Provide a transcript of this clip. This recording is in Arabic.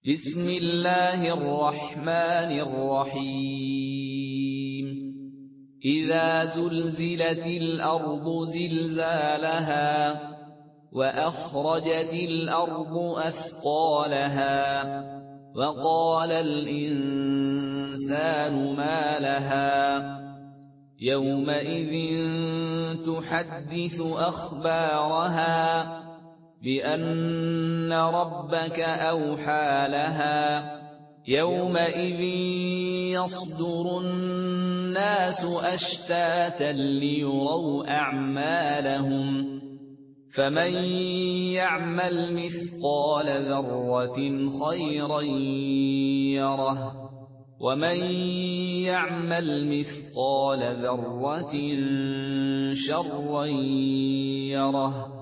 بسم الله الرحمن الرحيم إذا زلزلت الأرض زلزالها وأخرجت الأرض أثقالها وقال الإنسان ما لها يومئذ تحدث أخبارها بأن ربك أوحى لها يومئذ يصدر الناس أشتاتا ليروا أعمالهم فمن يعمل مثقال ذرة خيرا يره ومن يعمل مثقال ذرة شرا يره